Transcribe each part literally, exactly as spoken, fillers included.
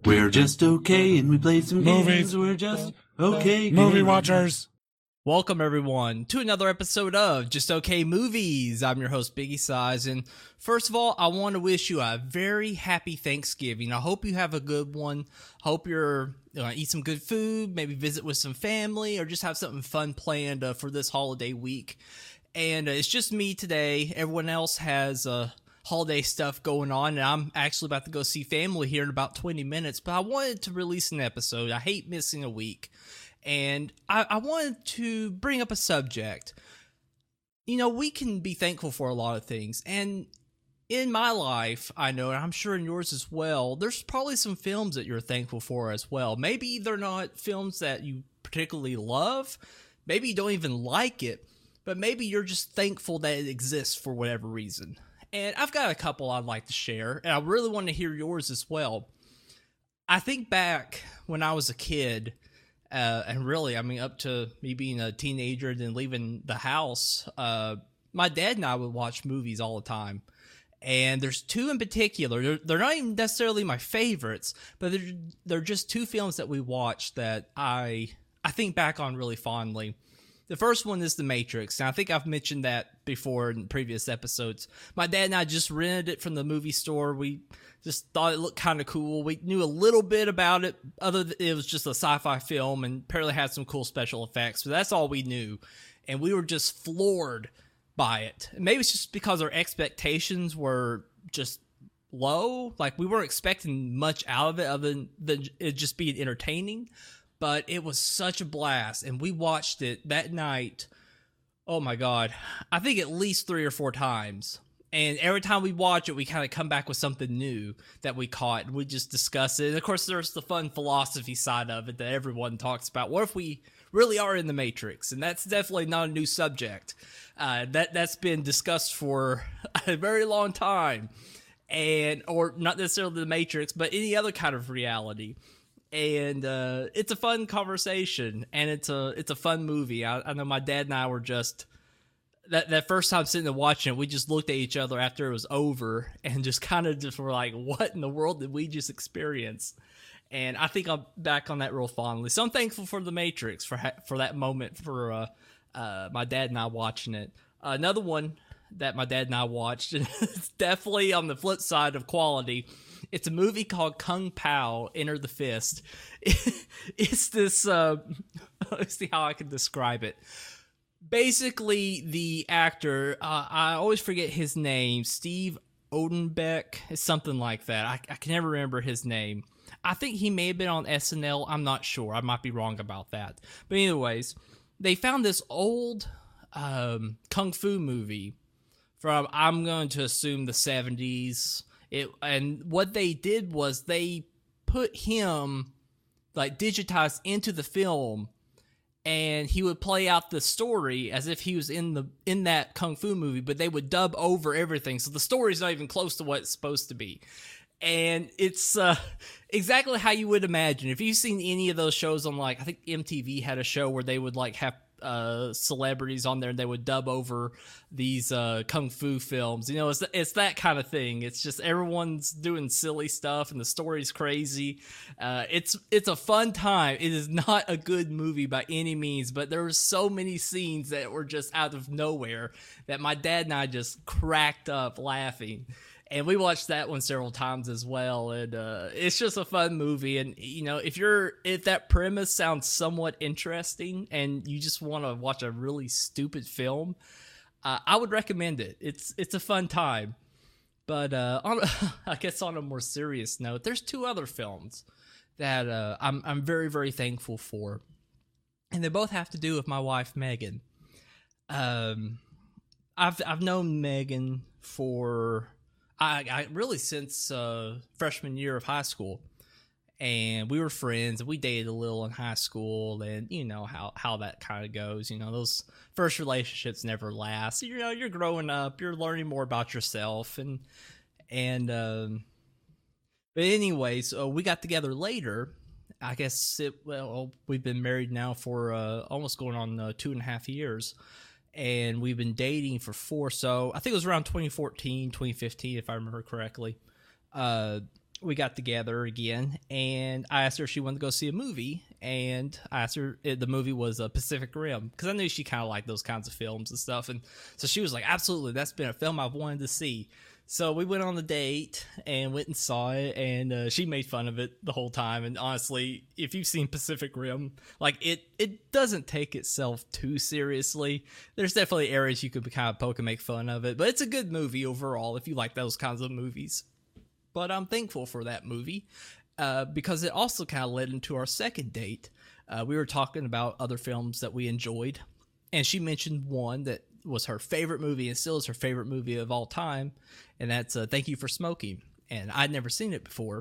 We're just okay and we play some Movies. games. We're just okay. Movie games. watchers. Welcome, everyone, to another episode of Just Okay Movies. I'm your host, Biggie Size, and first of all, I want to wish you a very happy Thanksgiving. I hope you have a good one. Hope you're uh, eat some good food, maybe visit with some family, or just have something fun planned uh, for this holiday week. And uh, it's just me today. Everyone else has uh, holiday stuff going on, and I'm actually about to go see family here in about twenty minutes, but I wanted to release an episode. I hate missing a week. And I, I wanted to bring up a subject. You know, we can be thankful for a lot of things. And in my life, I know, and I'm sure in yours as well, there's probably some films that you're thankful for as well. Maybe they're not films that you particularly love. Maybe you don't even like it. But maybe you're just thankful that it exists for whatever reason. And I've got a couple I'd like to share. And I really want to hear yours as well. I think back when I was a kid. Uh, and really, I mean, up to me being a teenager and then leaving the house, uh, my dad and I would watch movies all the time. And there's two in particular. They're, they're not even necessarily my favorites, but they're, they're just two films that we watched that I I think back on really fondly. The first one is The Matrix, and I think I've mentioned that before in previous episodes. My dad and I just rented it from the movie store. We just thought it looked kind of cool. We knew a little bit about it, other than it was just a sci-fi film and apparently had some cool special effects, but that's all we knew. And we were just floored by it. And maybe it's just because our expectations were just low. Like, we weren't expecting much out of it other than, than it just being entertaining. But it was such a blast, and we watched it that night, oh my god, I think at least three or four times. And every time we watch it, we kind of come back with something new that we caught, and we just discuss it. And of course, there's the fun philosophy side of it that everyone talks about. What if we really are in the Matrix? And that's definitely not a new subject. Uh, that, that's been discussed for a very long time. And or not necessarily the Matrix, but any other kind of reality. And uh, it's a fun conversation, and it's a it's a fun movie. I, I know my dad and I were just that that first time sitting and watching it, we just looked at each other after it was over, and just kind of just were like, "What in the world did we just experience?" And I think I'm back on that real fondly. So I'm thankful for The Matrix for ha- for that moment for uh, uh, my dad and I watching it. Uh, another one that my dad and I watched, and it's definitely on the flip side of quality. It's a movie called Kung Pao, Enter the Fist. It's this, uh, let's see how I can describe it. Basically, the actor, uh, I always forget his name, Steve Odenbeck, it's something like that. I, I can never remember his name. I think he may have been on S N L. I'm not sure. I might be wrong about that. But anyways, they found this old um, Kung Fu movie from, I'm going to assume, the seventies. It, and what they did was they put him, like, digitized into the film, and he would play out the story as if he was in the in that Kung Fu movie, but they would dub over everything, so the story's not even close to what it's supposed to be. And it's uh, exactly how you would imagine. If you've seen any of those shows on, like, I think M T V had a show where they would, like, have uh celebrities on there and they would dub over these uh kung fu films. You know, it's it's that kind of thing. It's just everyone's doing silly stuff and the story's crazy. Uh it's it's a fun time. It is not a good movie by any means, but there were so many scenes that were just out of nowhere that my dad and I just cracked up laughing. And we watched that one several times as well, and uh, it's just a fun movie. And you know, if you're if that premise sounds somewhat interesting, and you just want to watch a really stupid film, uh, I would recommend it. It's it's a fun time. But uh, on, I guess on a more serious note, there's two other films that uh, I'm I'm very very thankful for, and they both have to do with my wife Megan. Um, I've I've known Megan for. I, I really since uh, freshman year of high school, and we were friends, and we dated a little in high school, and you know how, how that kind of goes. You know, those first relationships never last. You know, you're growing up, you're learning more about yourself, and and um, but anyways, uh, we got together later. I guess it well, we've been married now for uh, almost going on uh, two and a half years. And we've been dating for four, so I think it was around twenty fourteen, twenty fifteen, if I remember correctly. Uh, we got together again, and I asked her if she wanted to go see a movie, and I asked her, the movie was uh, Pacific Rim, because I knew she kind of liked those kinds of films and stuff, and so she was like, absolutely, that's been a film I've wanted to see. So we went on a date and went and saw it, and uh, she made fun of it the whole time. And honestly, if you've seen Pacific Rim, like it, it doesn't take itself too seriously. There's definitely areas you could kind of poke and make fun of it, but it's a good movie overall if you like those kinds of movies. But I'm thankful for that movie uh, because it also kind of led into our second date. Uh, we were talking about other films that we enjoyed, and she mentioned one that was her favorite movie and still is her favorite movie of all time, and that's uh, Thank You for Smoking. And I'd never seen it before,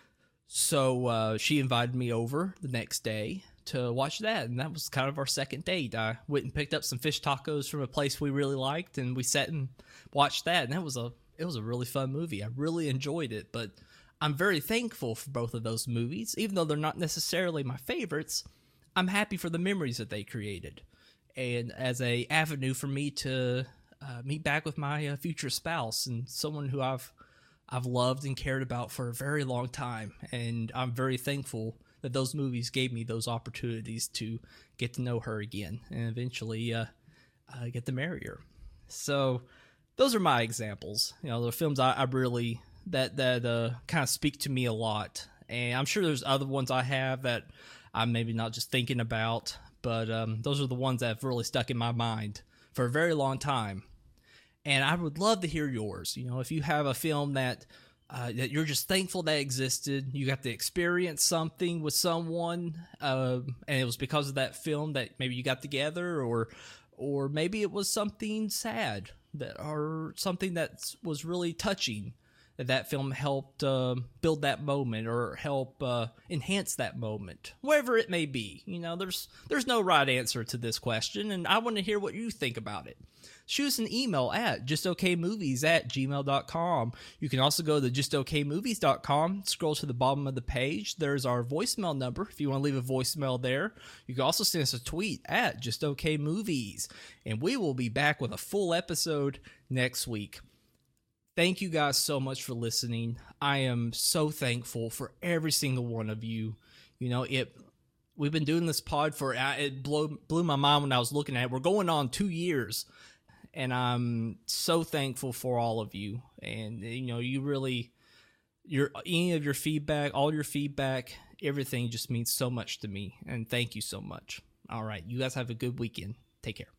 so uh, she invited me over the next day to watch that, and that was kind of our second date. I went and picked up some fish tacos from a place we really liked, and we sat and watched that, and that was a it was a really fun movie. I really enjoyed it, but I'm very thankful for both of those movies. Even though they're not necessarily my favorites, I'm happy for the memories that they created, and as a avenue for me to uh, meet back with my uh, future spouse and someone who I've I've loved and cared about for a very long time. And I'm very thankful that those movies gave me those opportunities to get to know her again and eventually uh, uh, get to marry her. So those are my examples. You know, the films I, I really that that uh, kind of speak to me a lot, and I'm sure there's other ones I have that I'm maybe not just thinking about. But um, those are the ones that have really stuck in my mind for a very long time. And I would love to hear yours. You know, if you have a film that uh, that you're just thankful that existed, you got to experience something with someone, uh, and it was because of that film that maybe you got together, or or maybe it was something sad that, or something that was really touching, that that film helped uh, build that moment or help uh, enhance that moment, whatever it may be. You know, there's there's no right answer to this question, and I want to hear what you think about it. Shoot us an email at justokmovies at gmail dot com. You can also go to just okay movies dot com, scroll to the bottom of the page. There's our voicemail number if you want to leave a voicemail there. You can also send us a tweet at justokmovies, and we will be back with a full episode next week. Thank you guys so much for listening. I am so thankful for every single one of you. You know, it. We've been doing this pod for, it blew, blew my mind when I was looking at it. We're going on two years, and I'm so thankful for all of you. And, you know, you really, your any of your feedback, all your feedback, everything just means so much to me. And thank you so much. All right. You guys have a good weekend. Take care.